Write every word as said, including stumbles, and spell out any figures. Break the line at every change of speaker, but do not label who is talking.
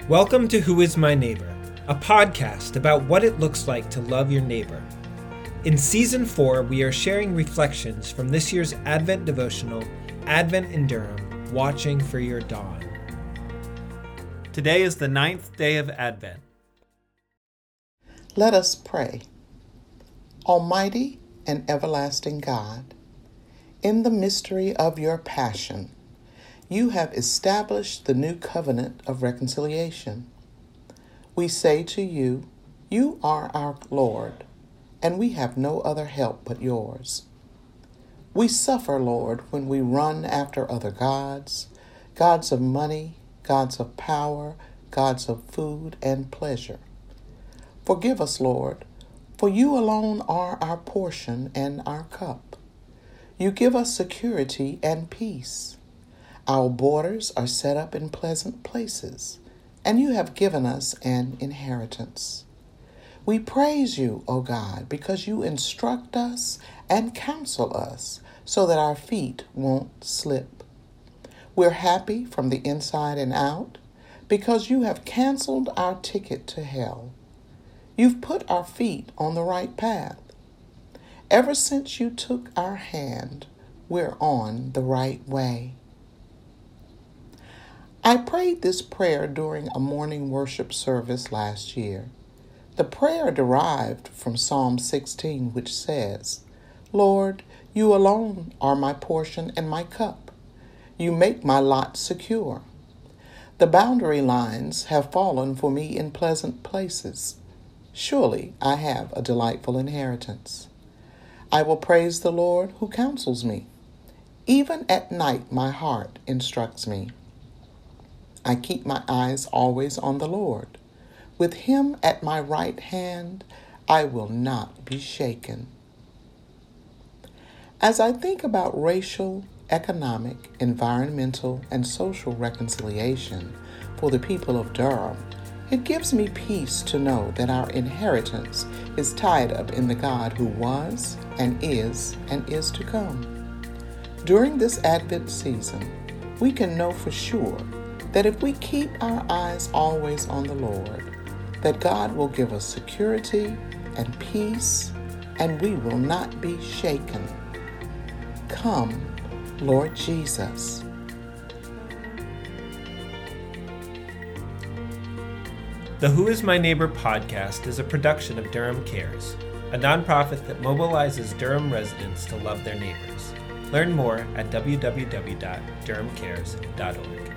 Welcome to Who is My Neighbor, a podcast about what it looks like to love your neighbor. In Season four, we are sharing reflections from this year's Advent devotional, Advent in Durham, Watching for Your Dawn. Today is the ninth day of Advent.
Let us pray. Almighty and everlasting God, in the mystery of your passion, you have established the new covenant of reconciliation. We say to you, you are our Lord, and we have no other help but yours. We suffer, Lord, when we run after other gods, gods of money, gods of power, gods of food and pleasure. Forgive us, Lord, for you alone are our portion and our cup. You give us security and peace. Our borders are set up in pleasant places, and you have given us an inheritance. We praise you, O God, because you instruct us and counsel us so that our feet won't slip. We're happy from the inside and out because you have canceled our ticket to hell. You've put our feet on the right path. Ever since you took our hand, we're on the right way. I prayed this prayer during a morning worship service last year. The prayer derived from Psalm sixteen, which says, Lord, you alone are my portion and my cup. You make my lot secure. The boundary lines have fallen for me in pleasant places. Surely I have a delightful inheritance. I will praise the Lord who counsels me. Even at night my heart instructs me. I keep my eyes always on the Lord. With him at my right hand, I will not be shaken. As I think about racial, economic, environmental, and social reconciliation for the people of Durham, it gives me peace to know that our inheritance is tied up in the God who was and is and is to come. During this Advent season, we can know for sure that if we keep our eyes always on the Lord, that God will give us security and peace, and we will not be shaken. Come, Lord Jesus.
The Who is My Neighbor podcast is a production of Durham Cares, a nonprofit that mobilizes Durham residents to love their neighbors. Learn more at w w w dot durham cares dot org.